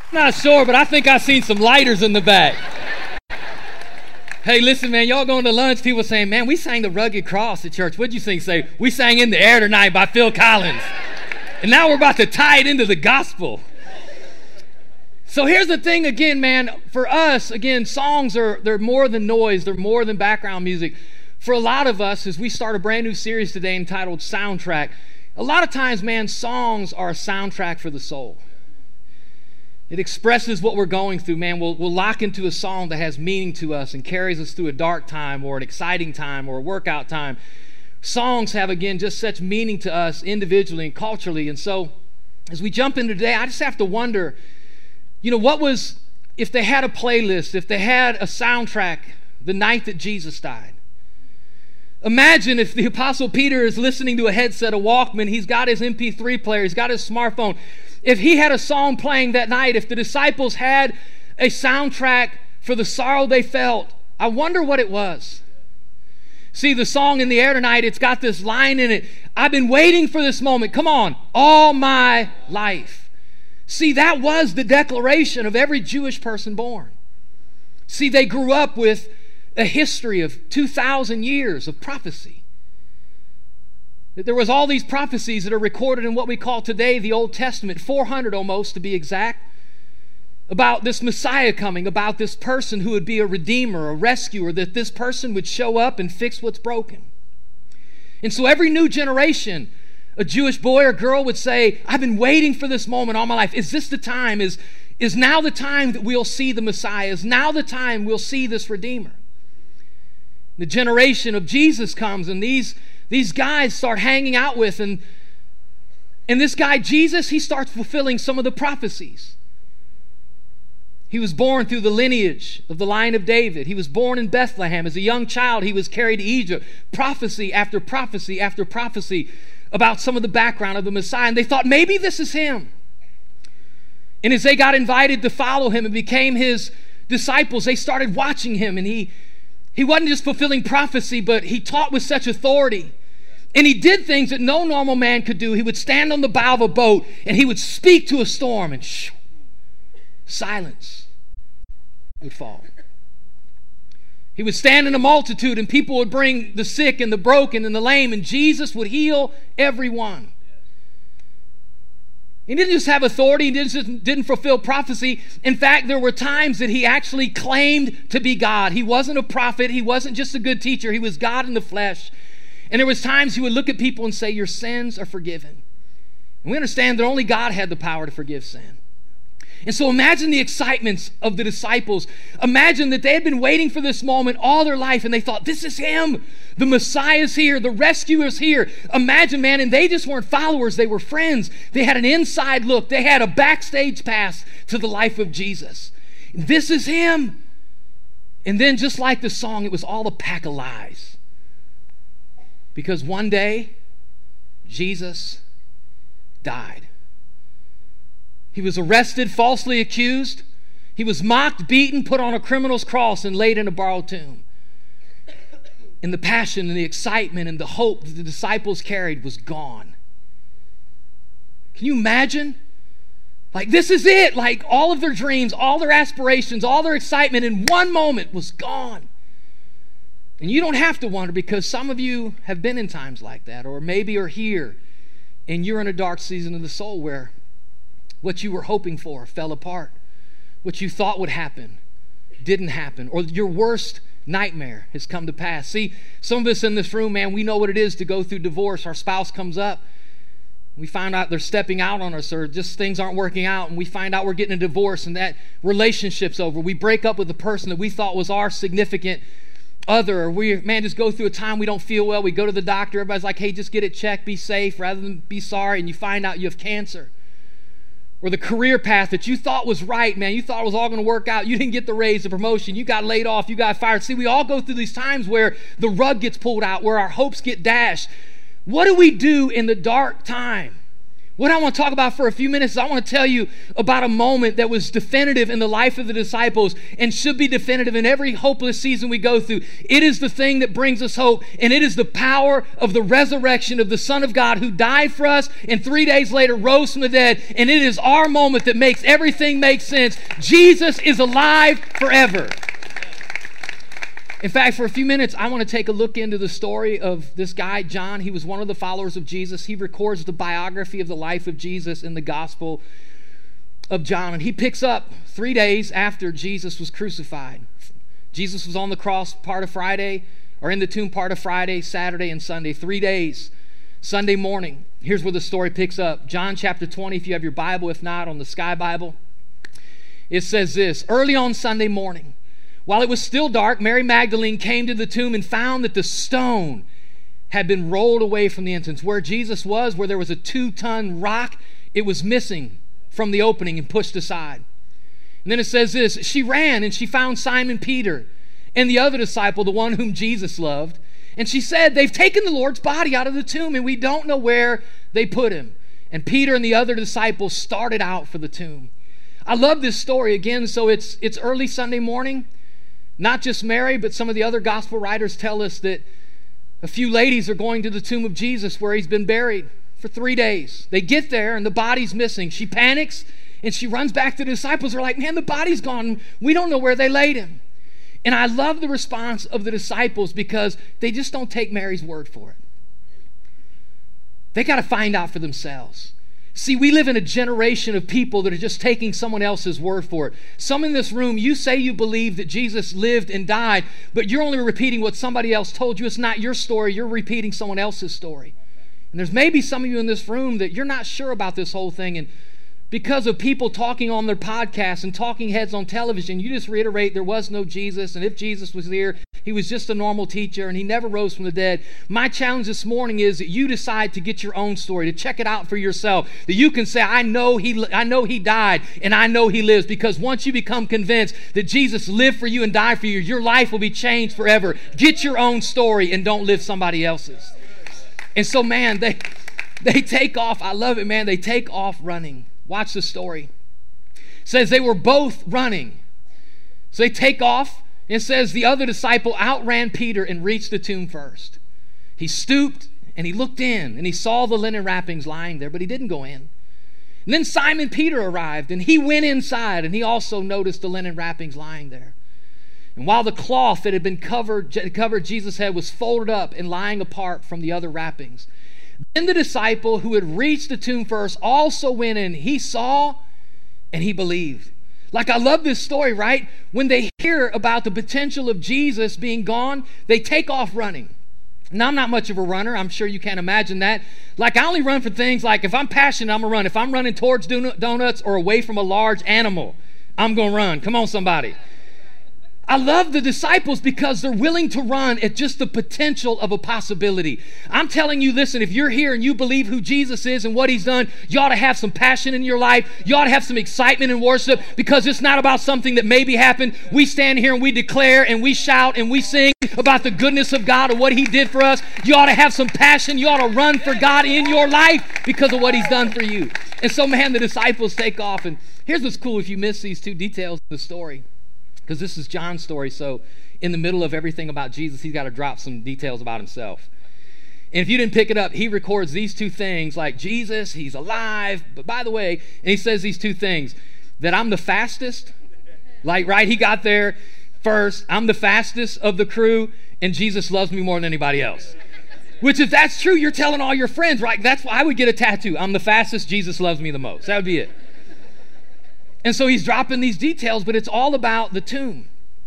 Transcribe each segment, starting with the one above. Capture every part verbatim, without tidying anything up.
Not sure, but I think I seen some lighters in the back. Hey, listen, man, y'all going to lunch, people saying, man, we sang the Rugged Cross at church. What'd you sing? Say, we sang In the Air Tonight by Phil Collins. And now we're about to tie it into the gospel. So here's the thing again, man, for us, again, songs are, they're more than noise, they're more than background music. For a lot of us, as we start a brand new series today entitled Soundtrack, a lot of times, man, songs are a soundtrack for the soul. It expresses what we're going through, man. We'll, we'll lock into a song that has meaning to us and carries us through a dark time or an exciting time or a workout time. Songs have, again, just such meaning to us individually and culturally. And so as we jump into today, I just have to wonder, you know, what was, if they had a playlist, if they had a soundtrack the night that Jesus died? Imagine if the Apostle Peter is listening to a headset, a Walkman, he's got his M P three player, he's got his smartphone. If he had a song playing that night, if the disciples had a soundtrack for the sorrow they felt, I wonder what it was. See, the song In the Air Tonight, it's got this line in it, I've been waiting for this moment, come on, all my life. See, that was the declaration of every Jewish person born. See, they grew up with a history of two thousand years of prophecy. There was all these prophecies that are recorded in what we call today the Old Testament, four hundred almost to be exact, about this Messiah coming, about this person who would be a redeemer, a rescuer, that this person would show up and fix what's broken. And so every new generation, a Jewish boy or girl would say, I've been waiting for this moment all my life. Is this the time? Is, is now the time that we'll see the Messiah? Is now the time we'll see this redeemer? The generation of Jesus comes, and these These guys start hanging out with, and, and this guy, Jesus, he starts fulfilling some of the prophecies. He was born through the lineage of the line of David. He was born in Bethlehem. As a young child, he was carried to Egypt. Prophecy after prophecy after prophecy about some of the background of the Messiah. And they thought, maybe this is him. And as they got invited to follow him and became his disciples, they started watching him, and he He wasn't just fulfilling prophecy, but he taught with such authority. And he did things that no normal man could do. He would stand on the bow of a boat and he would speak to a storm, and shoo, silence would fall. He would stand in a multitude and people would bring the sick and the broken and the lame, and Jesus would heal everyone. He didn't just have authority, he didn't, just, didn't fulfill prophecy. In fact, there were times that he actually claimed to be God. He wasn't a prophet, he wasn't just a good teacher, he was God in the flesh. And there was times he would look at people and say, your sins are forgiven. And we understand that only God had the power to forgive sin. And so imagine the excitements of the disciples. Imagine that they had been waiting for this moment all their life, and they thought, this is him. The Messiah's here. The rescuer's here. Imagine, man, and they just weren't followers. They were friends. They had an inside look. They had a backstage pass to the life of Jesus. This is him. And then just like the song, it was all a pack of lies. Because one day, Jesus died. He was arrested, falsely accused. He was mocked, beaten, put on a criminal's cross, and laid in a borrowed tomb. And the passion and the excitement and the hope that the disciples carried was gone. Can you imagine? Like, this is it. Like, all of their dreams, all their aspirations, all their excitement in one moment was gone. And you don't have to wonder, because some of you have been in times like that, or maybe are here and you're in a dark season of the soul where what you were hoping for fell apart. What you thought would happen didn't happen. Or your worst nightmare has come to pass. See, some of us in this room, man, we know what it is to go through divorce. Our spouse comes up. We find out they're stepping out on us, or just things aren't working out, and we find out we're getting a divorce and that relationship's over. We break up with the person that we thought was our significant other, or we, man, just go through a time we don't feel well. We go to the doctor. Everybody's like, hey, just get it checked, be safe, rather than be sorry, and you find out you have cancer. Or the career path that you thought was right, man, you thought it was all going to work out. You didn't get the raise, the promotion, you got laid off, you got fired. See, we all go through these times where the rug gets pulled out, where our hopes get dashed. What do we do in the dark time What I want to talk about for a few minutes is I want to tell you about a moment that was definitive in the life of the disciples and should be definitive in every hopeless season we go through. It is the thing that brings us hope, and it is the power of the resurrection of the Son of God who died for us and three days later rose from the dead, and it is our moment that makes everything make sense. Jesus is alive forever. In fact, for a few minutes, I want to take a look into the story of this guy, John. He was one of the followers of Jesus. He records the biography of the life of Jesus in the Gospel of John. And he picks up three days after Jesus was crucified. Jesus was on the cross part of Friday, or in the tomb part of Friday, Saturday, and Sunday. Three days. Sunday morning. Here's where the story picks up. John chapter twenty, if you have your Bible. If not, on the Sky Bible. It says this: early on Sunday morning, while it was still dark, Mary Magdalene came to the tomb and found that the stone had been rolled away from the entrance. Where Jesus was, where there was a two-ton rock, it was missing from the opening and pushed aside. And then it says this: she ran and she found Simon Peter and the other disciple, the one whom Jesus loved. And she said, they've taken the Lord's body out of the tomb and we don't know where they put him. And Peter and the other disciples started out for the tomb. I love this story again. So it's it's early Sunday morning. Not just Mary, but some of the other gospel writers tell us that a few ladies are going to the tomb of Jesus where he's been buried for three days. They get there and the body's missing. She panics and she runs back to the disciples. They're like, man, the body's gone. We don't know where they laid him. And I love the response of the disciples because they just don't take Mary's word for it. They got to find out for themselves. See, we live in a generation of people that are just taking someone else's word for it. Some in this room, you say you believe that Jesus lived and died, but you're only repeating what somebody else told you. It's not your story. You're repeating someone else's story. And there's maybe some of you in this room that you're not sure about this whole thing, and because of people talking on their podcasts and talking heads on television, you just reiterate there was no Jesus, and if Jesus was here, he was just a normal teacher and he never rose from the dead. My challenge this morning is that you decide to get your own story, to check it out for yourself, that you can say, I know he, I know he died and I know he lives, because once you become convinced that Jesus lived for you and died for you, your life will be changed forever. Get your own story and don't live somebody else's. And so, man, they, they take off. I love it, man. They take off running. Watch the story. It says they were both running. So they take off. It says the other disciple outran Peter and reached the tomb first. He stooped and he looked in and he saw the linen wrappings lying there, but he didn't go in. And then Simon Peter arrived and he went inside and he also noticed the linen wrappings lying there. And while the cloth that had been covered, covered Jesus' head was folded up and lying apart from the other wrappings, then the disciple who had reached the tomb first also went in. He saw and he believed. Like, I love this story, right? When they hear about the potential of Jesus being gone, they take off running. Now, I'm not much of a runner. I'm sure you can't imagine that. Like, I only run for things like, if I'm passionate, I'm going to run. If I'm running towards donuts or away from a large animal, I'm going to run. Come on, somebody. I love the disciples because they're willing to run at just the potential of a possibility. I'm telling you, listen, if you're here and you believe who Jesus is and what he's done, you ought to have some passion in your life. You ought to have some excitement in worship, because it's not about something that maybe happened. We stand here and we declare and we shout and we sing about the goodness of God and what he did for us. You ought to have some passion. You ought to run for God in your life because of what he's done for you. And so, man, the disciples take off. And here's what's cool if you miss these two details in the story. Because this is John's story, so in the middle of everything about Jesus, he's got to drop some details about himself. And if you didn't pick it up, he records these two things, like Jesus, he's alive, but by the way, and he says these two things, that I'm the fastest, like, right, he got there first, I'm the fastest of the crew, and Jesus loves me more than anybody else. Which, if that's true, you're telling all your friends, right? That's why I would get a tattoo. I'm the fastest, Jesus loves me the most. That would be it. And so he's dropping these details, but it's all about the tomb.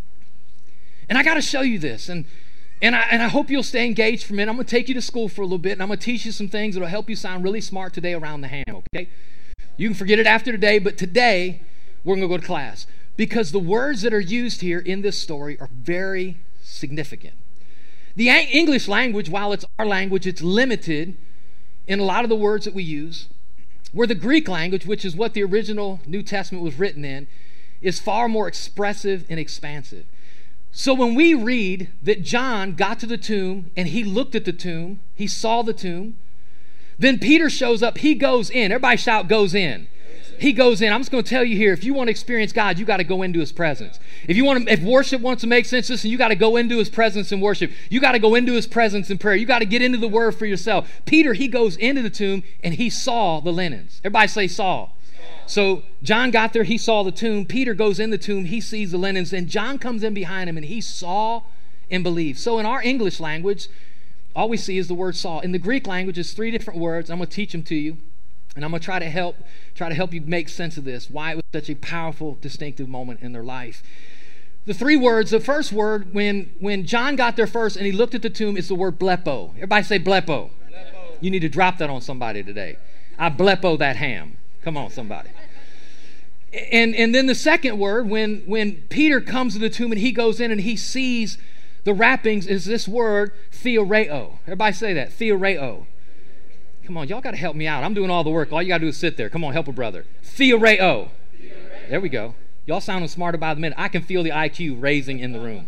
And I got to show you this. And, and, I, and I hope you'll stay engaged for a minute. I'm going to take you to school for a little bit, and I'm going to teach you some things that will help you sound really smart today around the ham, okay? You can forget it after today, but today we're going to go to class. Because the words that are used here in this story are very significant. The English language, while it's our language, it's limited in a lot of the words that we use. Where the Greek language, which is what the original New Testament was written in, is far more expressive and expansive. So when we read that John got to the tomb and he looked at the tomb, he saw the tomb, Then Peter shows up. He goes in. Everybody shout, goes in. He goes in. I'm just going to tell you here, if you want to experience God, you got to go into his presence. If you want to, if worship wants to make sense, listen, you got to go into his presence and worship. You got to go into his presence in prayer. You got to get into the word for yourself. Peter, he goes into the tomb and he saw the linens. Everybody say saw. So John got there, he saw the tomb. Peter goes in the tomb, he sees the linens, and John comes in behind him and he saw and believed. So in our English language, all we see is the word saw. In the Greek language, it's three different words. I'm going to teach them to you. And I'm going to try to help try to help you make sense of this, why it was such a powerful, distinctive moment in their life. The three words, the first word, when, when John got there first and he looked at the tomb, is the word blepo. Everybody say blepo. Blepo. You need to drop that on somebody today. I blepo that ham. Come on, somebody. And, and then the second word, when, when Peter comes to the tomb and he goes in and he sees the wrappings, is this word, theoreo. Everybody say that, theoreo. Come on, y'all got to help me out. I'm doing all the work. All you got to do is sit there. Come on, help a brother. Theoreo. There we go. Y'all sounding smarter by the minute. I can feel the I Q raising in the room.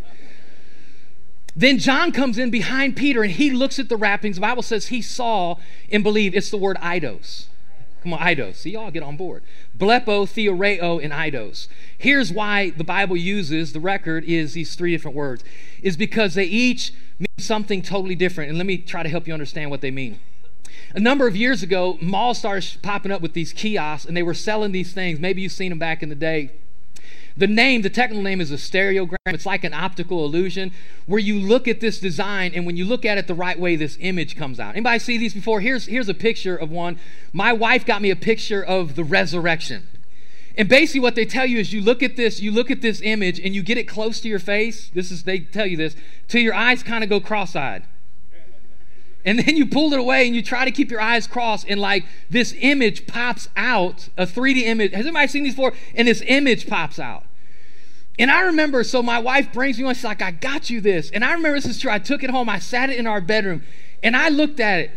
Then John comes in behind Peter and he looks at the wrappings. The Bible says he saw and believed. It's the word eidos. Come on, eidos. See, y'all get on board. Blepo, theoreo, and eidos. Here's why the Bible uses, the record is these three different words. Is because they each mean something totally different. And let me try to help you understand what they mean. A number of years ago, malls started popping up with these kiosks, and they were selling these things. Maybe you've seen them back in the day. The name, the technical name is a stereogram. It's like an optical illusion where you look at this design, and when you look at it the right way, this image comes out. Anybody see these before? Here's, here's a picture of one. My wife got me a picture of the resurrection. And basically what they tell you is you look at this, you look at this image, and you get it close to your face. This is, they tell you this, till your eyes kind of go cross-eyed. And then you pull it away and you try to keep your eyes crossed, and like this image pops out, a three D image. Has anybody seen these before? And this image pops out. And I remember, so my wife brings me one, she's like, I got you this. And I remember, this is true, I took it home, I sat it in our bedroom, and I looked at it.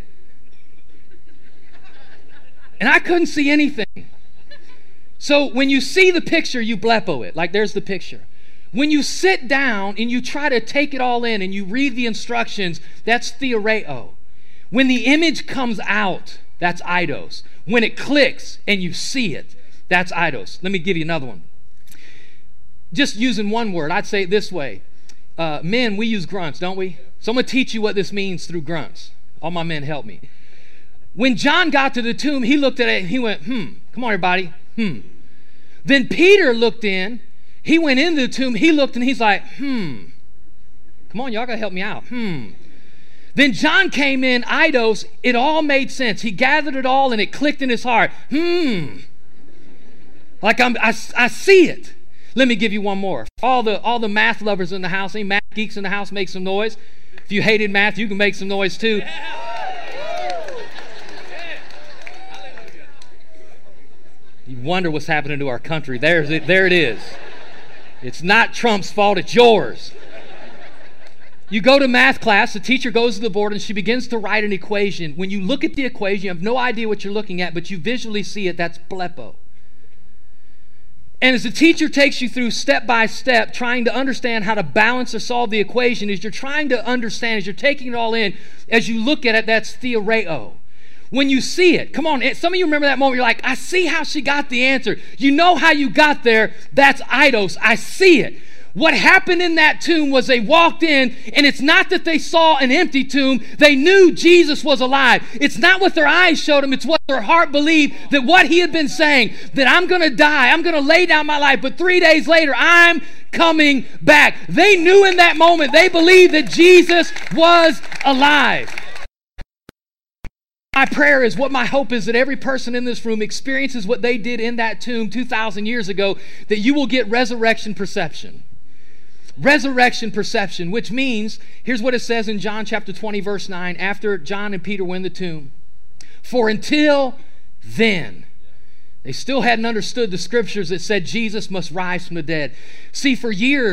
And I couldn't see anything. So when you see the picture, you blepo it. Like there's the picture. When you sit down and you try to take it all in and you read the instructions, that's theoreo. When the image comes out, that's eidos. When it clicks and you see it, that's eidos. Let me give you another one. Just using one word, I'd say it this way. Uh, men, we use grunts, don't we? So I'm going to teach you what this means through grunts. All my men help me. When John got to the tomb, he looked at it and he went, hmm. Come on, everybody. Hmm. Then Peter looked in. He went into the tomb. He looked and he's like, hmm. Come on, y'all got to help me out. Hmm. Then John came in, eidos. It all made sense. He gathered it all and it clicked in his heart. Hmm. Like I'm, I, I see it. Let me give you one more. All the, all the math lovers in the house, any math geeks in the house, make some noise. If you hated math, you can make some noise too. You wonder what's happening to our country. There's it, there it is. It's not Trump's fault, it's yours. You go to math class, the teacher goes to the board and she begins to write an equation. When you look at the equation, you have no idea what you're looking at, but you visually see it. That's blepo. And as the teacher takes you through step by step, trying to understand how to balance or solve the equation, as you're trying to understand, as you're taking it all in, as you look at it, that's theoreo. When you see it, come on, some of you remember that moment, you're like, I see how she got the answer. You know how you got there, that's eidos. I see it. What happened in that tomb was they walked in, and it's not that they saw an empty tomb. They knew Jesus was alive. It's not what their eyes showed them. It's what their heart believed, that what he had been saying, that I'm going to die, I'm going to lay down my life, but three days later, I'm coming back. They knew in that moment, they believed that Jesus was alive. My prayer is, what my hope is, that every person in this room experiences what they did in that tomb two thousand years ago, that you will get resurrection perception. Resurrection perception, which means, here's what it says in John chapter twenty, verse nine, after John and Peter were in the tomb. For until then, they still hadn't understood the scriptures that said Jesus must rise from the dead. See, for years,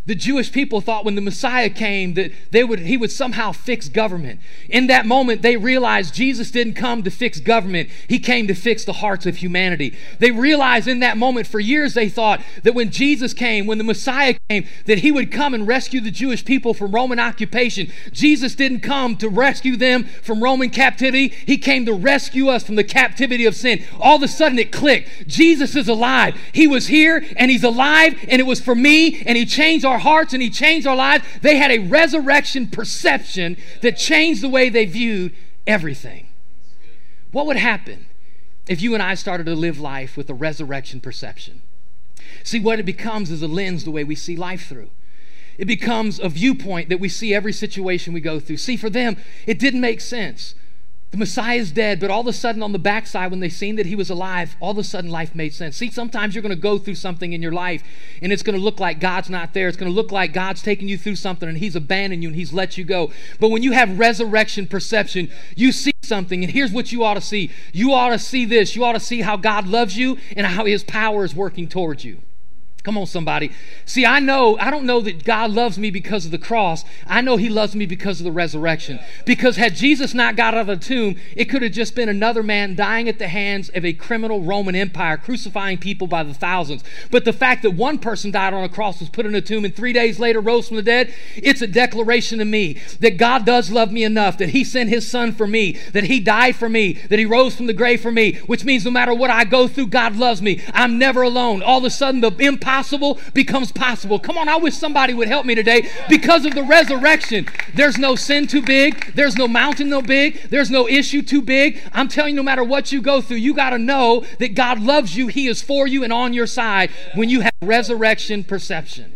The Jewish people thought when the Messiah came that they would, he would somehow fix government. In that moment, they realized Jesus didn't come to fix government. He came to fix the hearts of humanity. They realized in that moment, for years they thought that when Jesus came, when the Messiah came, that he would come and rescue the Jewish people from Roman occupation. Jesus didn't come to rescue them from Roman captivity. He came to rescue us from the captivity of sin. All of a sudden it clicked. Jesus is alive. He was here and he's alive, and it was for me, and he changed our our hearts and he changed our lives. They had a resurrection perception that changed the way they viewed everything. What would happen if you and I started to live life with a resurrection perception? See, what it becomes is a lens the way we see life through. It becomes a viewpoint that we see every situation we go through. See, for them, it didn't make sense. The Messiah is dead, but all of a sudden on the backside, when they seen that he was alive, all of a sudden life made sense. See, sometimes you're going to go through something in your life, and it's going to look like God's not there. It's going to look like God's taking you through something, and he's abandoned you, and he's let you go. But when you have resurrection perception, you see something, and here's what you ought to see. You ought to see this. You ought to see how God loves you and how his power is working towards you. Come on, somebody. See, I know, I don't know that God loves me because of the cross. I know he loves me because of the resurrection. Because had Jesus not got out of the tomb, it could have just been another man dying at the hands of a criminal Roman Empire, crucifying people by the thousands. But the fact that one person died on a cross, was put in a tomb, and three days later rose from the dead, it's a declaration to me that God does love me enough, that he sent his son for me, that he died for me, that he rose from the grave for me, which means no matter what I go through, God loves me. I'm never alone. All of a sudden, the empire Impossible becomes possible. Come on, I wish somebody would help me today. Because of the resurrection, there's no sin too big. There's no mountain no big. There's no issue too big. I'm telling you, no matter what you go through, you got to know that God loves you. He is for you and on your side when you have resurrection perception.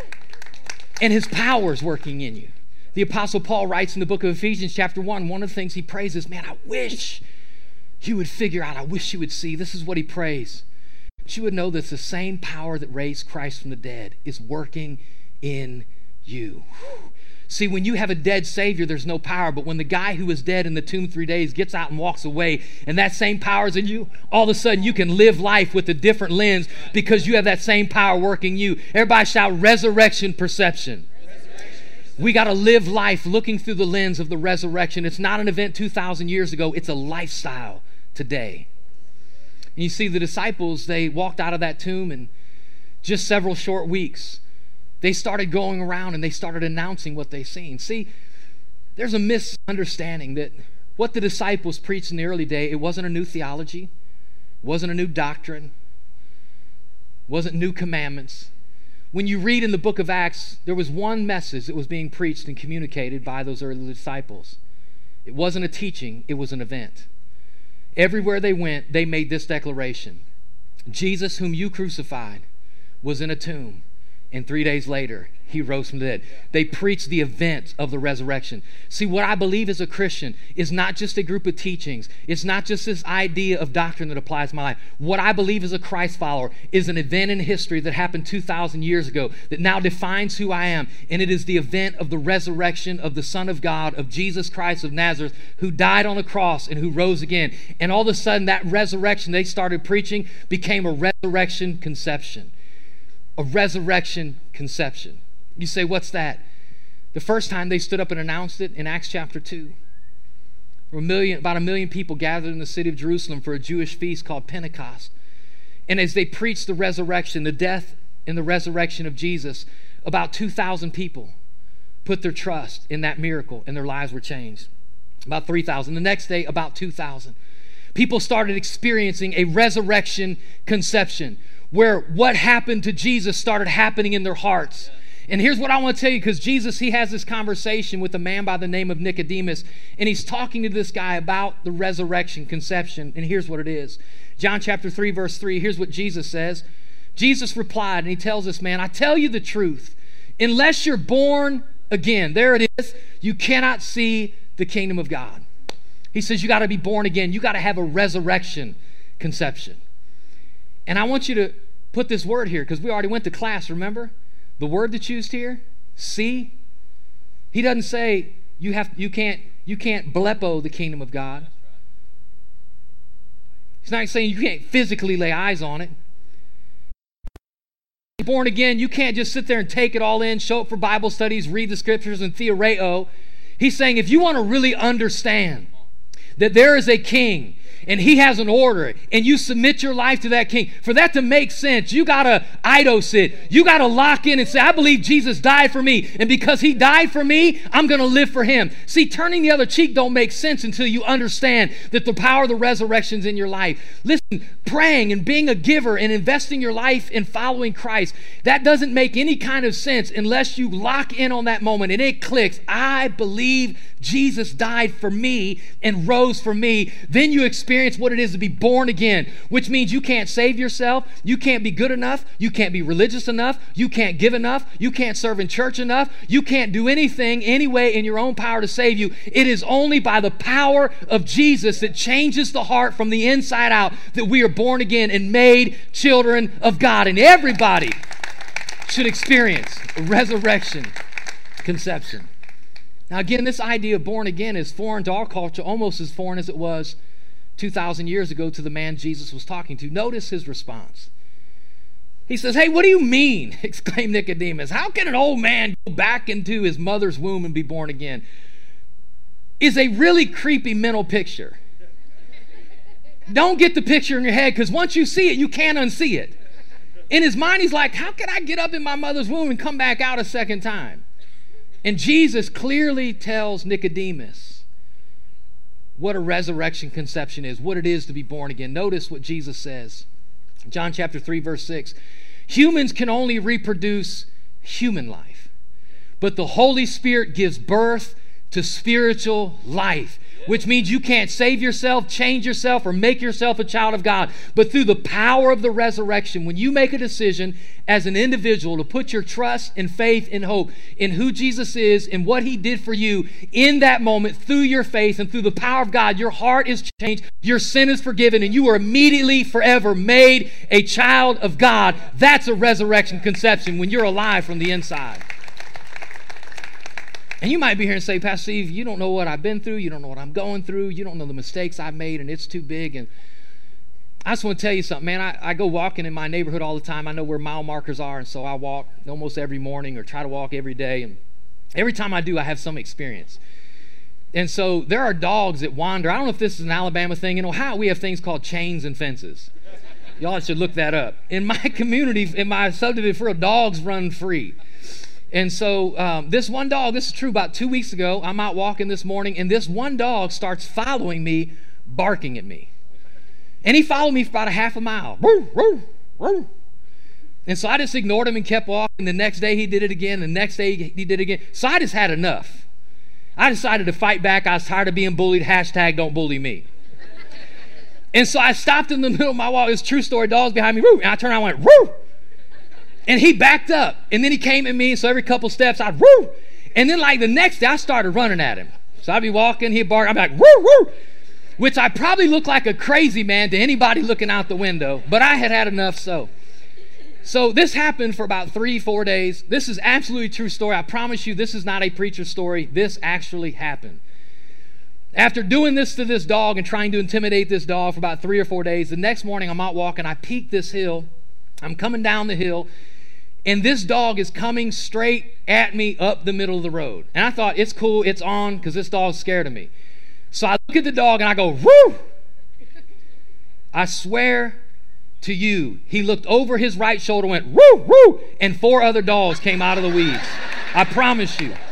And his power is working in you. The Apostle Paul writes in the book of Ephesians chapter one, one of the things he prays is, man, I wish you would figure out, I wish you would see. This is what he prays. You would know that the same power that raised Christ from the dead is working in you. See, when you have a dead Savior, there's no power. But when the guy who was dead in the tomb three days gets out and walks away, and that same power is in you, all of a sudden you can live life with a different lens because you have that same power working you. Everybody shout resurrection perception. We got to live life looking through the lens of the resurrection. It's not an event two thousand years ago. It's a lifestyle today. And you see, the disciples, they walked out of that tomb, and just several short weeks, they started going around and they started announcing what they seen. See, there's a misunderstanding that what the disciples preached in the early day, it wasn't a new theology, it wasn't a new doctrine, it wasn't new commandments. When you read in the book of Acts, there was one message that was being preached and communicated by those early disciples. It wasn't a teaching, it was an event. Everywhere they went, they made this declaration. Jesus, whom you crucified, was in a tomb, and three days later, he rose from the dead. They preached the event of the resurrection. See, what I believe as a Christian is not just a group of teachings. It's not just this idea of doctrine that applies to my life. What I believe as a Christ follower is an event in history that happened two thousand years ago that now defines who I am. And it is the event of the resurrection of the Son of God, of Jesus Christ of Nazareth, who died on the cross and who rose again. And all of a sudden, that resurrection they started preaching became a resurrection conception. A resurrection conception. You say, what's that? The first time they stood up and announced it in Acts chapter two. There were a million, about a million people gathered in the city of Jerusalem for a Jewish feast called Pentecost. And as they preached the resurrection, the death and the resurrection of Jesus, about two thousand people put their trust in that miracle and their lives were changed. About three thousand. The next day, about two thousand. People started experiencing a resurrection conception where what happened to Jesus started happening in their hearts. And here's what I want to tell you, because Jesus, he has this conversation with a man by the name of Nicodemus, and he's talking to this guy about the resurrection conception, and here's what it is. John chapter three, verse three, here's what Jesus says. Jesus replied, and he tells this man, I tell you the truth, unless you're born again, there it is, you cannot see the kingdom of God. He says you got to be born again. You got to have a resurrection conception. And I want you to put this word here, because we already went to class, remember? The word that's used here, see, he doesn't say you have you can't you can't blepo the kingdom of God. He's not saying you can't physically lay eyes on it. born again, you can't just sit there and take it all in, show up for Bible studies, read the scriptures, and theoreo. He's saying if you want to really understand that there is a king and he has an order and you submit your life to that king, for that to make sense, you got to eidos it. You got to lock in and say, I believe Jesus died for me, and because he died for me, I'm going to live for him. See, turning the other cheek don't make sense until you understand that the power of the resurrection is in your life. Listen, praying and being a giver and investing your life in following Christ, that doesn't make any kind of sense unless you lock in on that moment and it clicks. I believe Jesus died for me and rose for me. Then you experience what it is to be born again, which means you can't save yourself. You can't be good enough. You can't be religious enough. You can't give enough. You can't serve in church enough. You can't do anything anyway in your own power to save you. It is only by the power of Jesus that changes the heart from the inside out that we are born again and made children of God. And everybody should experience a resurrection conception. Now again, this idea of born again is foreign to our culture, almost as foreign as it was two thousand years ago to the man Jesus was talking to. Notice his response. He says, hey, what do you mean? Exclaimed Nicodemus. How can an old man go back into his mother's womb and be born again? Is a really creepy mental picture. Don't get the picture in your head, because once you see it, you can't unsee it. In his mind, he's like, how can I get up in my mother's womb and come back out a second time? And Jesus clearly tells Nicodemus what a resurrection conception is, what it is to be born again. Notice what Jesus says. John chapter three, verse six. Humans can only reproduce human life, but the Holy Spirit gives birth to spiritual life, which means you can't save yourself, change yourself, or make yourself a child of God. But through the power of the resurrection, when you make a decision as an individual to put your trust and faith and hope in who Jesus is and what he did for you in that moment, through your faith and through the power of God, your heart is changed, your sin is forgiven, and you are immediately forever made a child of God. That's a resurrection conception, when you're alive from the inside. And you might be here and say, Pastor Steve, you don't know what I've been through. You don't know what I'm going through. You don't know the mistakes I've made, and it's too big. And I just want to tell you something, man. I, I go walking in my neighborhood all the time. I know where mile markers are, and so I walk almost every morning or try to walk every day. And every time I do, I have some experience. And so there are dogs that wander. I don't know if this is an Alabama thing. In Ohio, we have things called chains and fences. Y'all should look that up. In my community, in my subdivision, dogs run free. And so um, this one dog, this is true, about two weeks ago, I'm out walking this morning, and this one dog starts following me, barking at me. And he followed me for about a half a mile. Woo, woo, woo. And so I just ignored him and kept walking. The next day he did it again. The next day he did it again. So I just had enough. I decided to fight back. I was tired of being bullied. Hashtag don't bully me. And so I stopped in the middle of my walk. It's a true story. Dogs behind me. Woo. And I turned around and went, woo. And he backed up, and then he came at me, so every couple steps I'd woo, and then like the next day I started running at him. So I'd be walking, he'd bark, I'd be like woo, woo, which I probably looked like a crazy man to anybody looking out the window, but I had had enough. So so this happened for about three, four days. This is absolutely a true story. I promise you, this is not a preacher story. This actually happened. After doing this to this dog and trying to intimidate this dog for about three or four days, the next morning I'm out walking, I peek this hill, I'm coming down the hill, and this dog is coming straight at me up the middle of the road. And I thought, it's cool, it's on, because this dog's scared of me. So I look at the dog and I go, woo! I swear to you, he looked over his right shoulder, went, woo, woo! And four other dogs came out of the weeds. I promise you.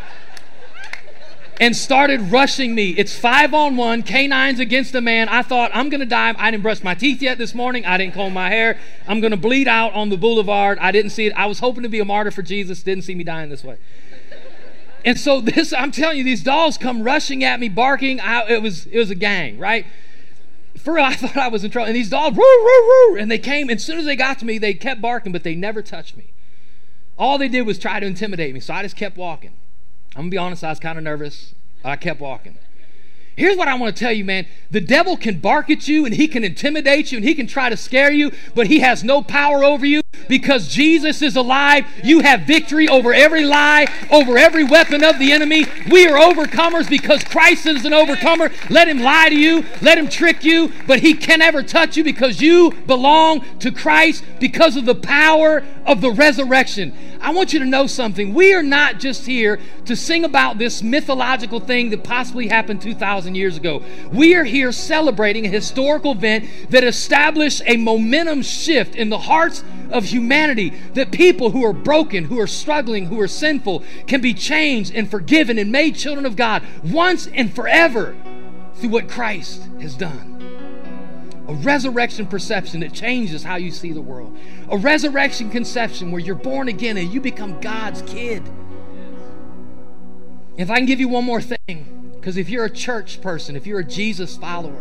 And started rushing me. It's five on one, canines against a man. I thought, I'm going to die. I didn't brush my teeth yet this morning. I didn't comb my hair. I'm going to bleed out on the boulevard. I didn't see it. I was hoping to be a martyr for Jesus. Didn't see me dying this way. And so this, I'm telling you, these dogs come rushing at me, barking. I, it was it was a gang, right? For real, I thought I was in trouble. And these dogs, woo, woo, woo. And they came, and as soon as they got to me, they kept barking, but they never touched me. All they did was try to intimidate me. So I just kept walking. I'm going to be honest, I was kind of nervous. I kept walking. Here's what I want to tell you, man. The devil can bark at you and he can intimidate you and he can try to scare you, but he has no power over you because Jesus is alive. You have victory over every lie, over every weapon of the enemy. We are overcomers because Christ is an overcomer. Let him lie to you. Let him trick you, but he can never touch you because you belong to Christ because of the power of the resurrection. I want you to know something. We are not just here to sing about this mythological thing that possibly happened two thousand years ago. We are here celebrating a historical event that established a momentum shift in the hearts of humanity, that people who are broken, who are struggling, who are sinful can be changed and forgiven and made children of God once and forever through what Christ has done. A resurrection perception that changes how you see the world. A resurrection conception where you're born again and you become God's kid. If I can give you one more thing, because if you're a church person, if you're a Jesus follower,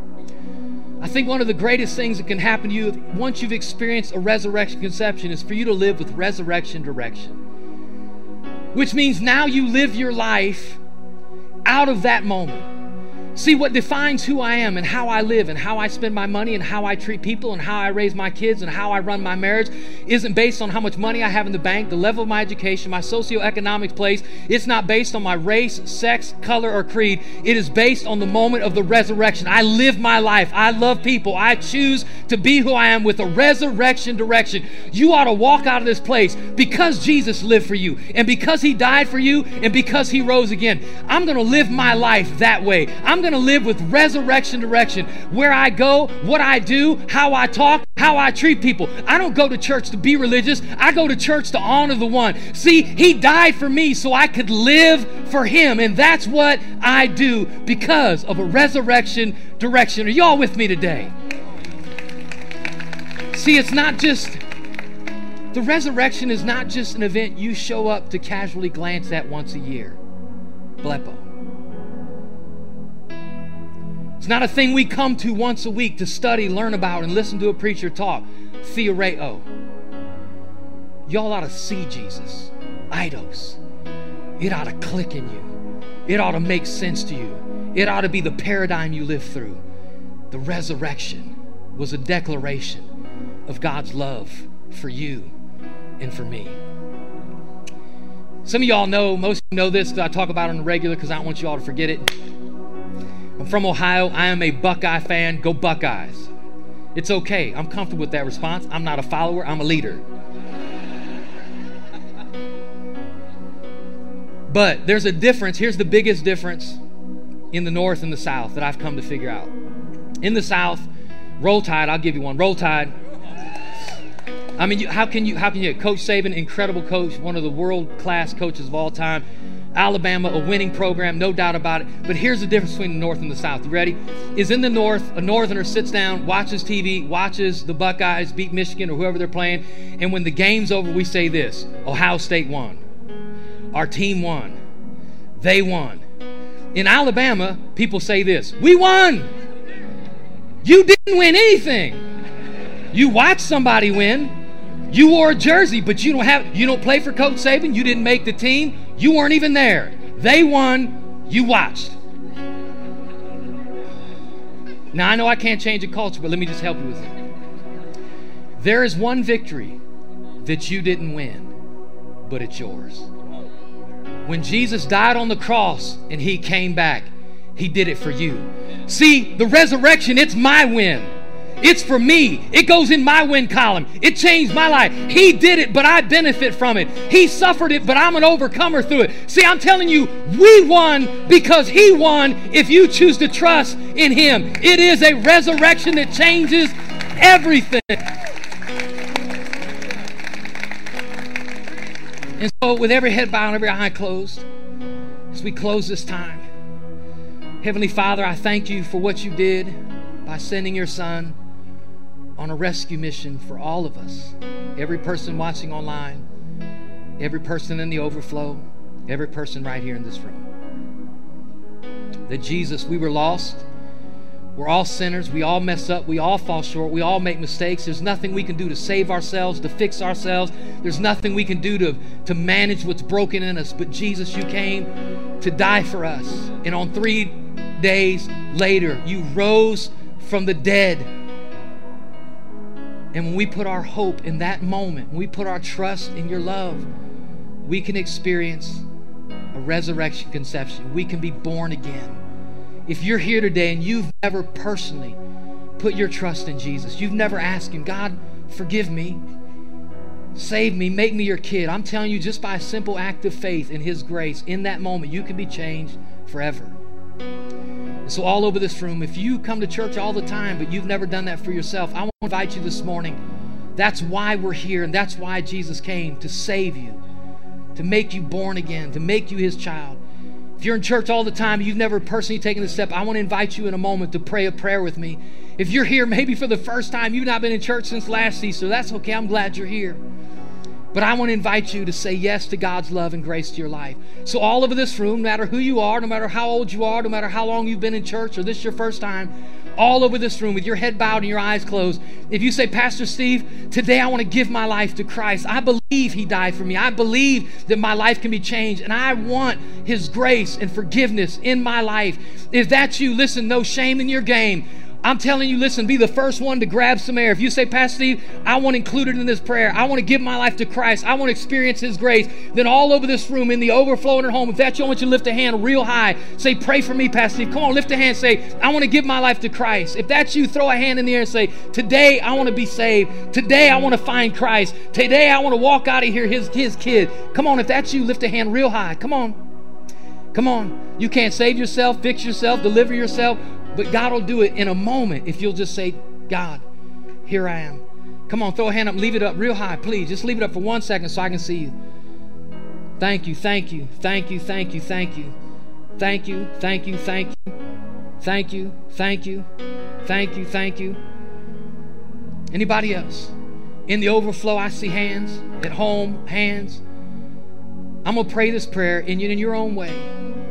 I think one of the greatest things that can happen to you once you've experienced a resurrection conception is for you to live with resurrection direction. Which means now you live your life out of that moment. See, what defines who I am and how I live and how I spend my money and how I treat people and how I raise my kids and how I run my marriage isn't based on how much money I have in the bank, the level of my education, my socioeconomic place. It's not based on my race, sex, color, or creed. It is based on the moment of the resurrection. I live my life. I love people. I choose to be who I am with a resurrection direction. You ought to walk out of this place because Jesus lived for you and because he died for you and because he rose again. I'm going to live my life that way. I'm going to live with resurrection direction. Where I go, what I do, how I talk, how I treat people. I don't go to church to be religious. I go to church to honor the one. See, he died for me so I could live for him. And that's what I do because of a resurrection direction. Are y'all with me today? See, it's not just, the resurrection is not just an event you show up to casually glance at once a year. Blepo. It's not a thing we come to once a week to study, learn about, and listen to a preacher talk. Theoreo. Y'all ought to see Jesus. Eidos. It ought to click in you. It ought to make sense to you. It ought to be the paradigm you live through. The resurrection was a declaration of God's love for you and for me. Some of y'all know, most of you know this because I talk about it on the regular because I don't want you all to forget it. I'm from Ohio. I am a Buckeye fan. Go Buckeyes. It's okay. I'm comfortable with that response. I'm not a follower. I'm a leader. But there's a difference. Here's the biggest difference in the North and the South that I've come to figure out. In the South, Roll Tide. I'll give you one. Roll Tide. I mean, you, how can you? How can you? Coach Saban, incredible coach, one of the world-class coaches of all time. Alabama, a winning program, no doubt about it. But here's the difference between the North and the South. You ready? Is in the North, a Northerner sits down, watches T V, watches the Buckeyes beat Michigan or whoever they're playing, and when the game's over, we say this: Ohio State won. Our team won. They won. In Alabama, people say this: we won. You didn't win anything. You watched somebody win. You wore a jersey, but you don't have you don't play for Coach Saban. You didn't make the team. You weren't even there. They won. You watched. Now, I know I can't change a culture, but let me just help you with it. There is one victory that you didn't win, but it's yours. When Jesus died on the cross and he came back, he did it for you. See, the resurrection, it's my win. It's for me. It goes in my win column. It changed my life. He did it, but I benefit from it. He suffered it, but I'm an overcomer through it. See, I'm telling you, we won because he won if you choose to trust in him. It is a resurrection that changes everything. And so with every head bowed and every eye closed, as we close this time, Heavenly Father, I thank you for what you did by sending your Son on a rescue mission for all of us. Every person watching online, every person in the overflow, every person right here in this room. That Jesus, we were lost. We're all sinners. We all mess up. We all fall short. We all make mistakes. There's nothing we can do to save ourselves, to fix ourselves. There's nothing we can do to, to manage what's broken in us. But Jesus, you came to die for us. And on three days later, you rose from the dead. And when we put our hope in that moment, when we put our trust in your love, we can experience a resurrection conception. We can be born again. If you're here today and you've never personally put your trust in Jesus, you've never asked Him, God, forgive me, save me, make me your kid. I'm telling you, just by a simple act of faith in His grace, in that moment, you can be changed forever. So all over this room, if you come to church all the time, but you've never done that for yourself, I want to invite you this morning. That's why we're here, and that's why Jesus came, to save you, to make you born again, to make you His child. If you're in church all the time, you've never personally taken the step, I want to invite you in a moment to pray a prayer with me. If you're here maybe for the first time, you've not been in church since last Easter, that's okay, I'm glad you're here. But I want to invite you to say yes to God's love and grace to your life. So all over this room, no matter who you are, no matter how old you are, no matter how long you've been in church, or this is your first time, all over this room with your head bowed and your eyes closed, if you say, Pastor Steve, today I want to give my life to Christ. I believe He died for me. I believe that my life can be changed, and I want His grace and forgiveness in my life. If that's you, listen, no shame in your game. I'm telling you, listen, be the first one to grab some air. If you say, Pastor Steve, I want included in this prayer, I want to give my life to Christ, I want to experience His grace, then all over this room, in the overflow in your home, if that's you, I want you to lift a hand real high. Say, pray for me, Pastor Steve. Come on, lift a hand. Say, I want to give my life to Christ. If that's you, throw a hand in the air and say, today I want to be saved. Today I want to find Christ. Today I want to walk out of here His, his kid. Come on, if that's you, lift a hand real high. Come on. Come on. You can't save yourself, fix yourself, deliver yourself. But God will do it in a moment if you'll just say, God, here I am. Come on, throw a hand up, leave it up real high, please. Just leave it up for one second so I can see you. Thank you, thank you, thank you, thank you, thank you. Thank you, thank you, thank you. Thank you, thank you, thank you, thank you. Anybody else? In the overflow, I see hands. At home, hands. I'm going to pray this prayer in, in your own way.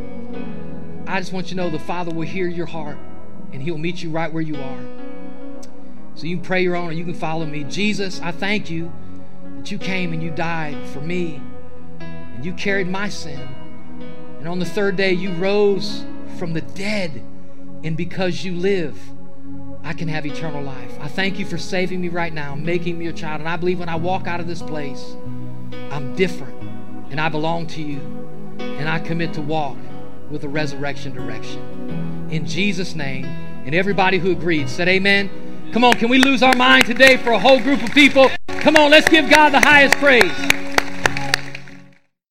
I just want you to know the Father will hear your heart, and He'll meet you right where you are. So you can pray your own, or you can follow me. Jesus, I thank you that you came and you died for me, and you carried my sin. And on the third day, you rose from the dead, and because you live, I can have eternal life. I thank you for saving me right now, making me your child. And I believe when I walk out of this place, I'm different, and I belong to you, and I commit to walk with a resurrection direction. In Jesus' name. And everybody who agreed said amen. Come on, can we lose our mind today for a whole group of people? Come on, let's give God the highest praise.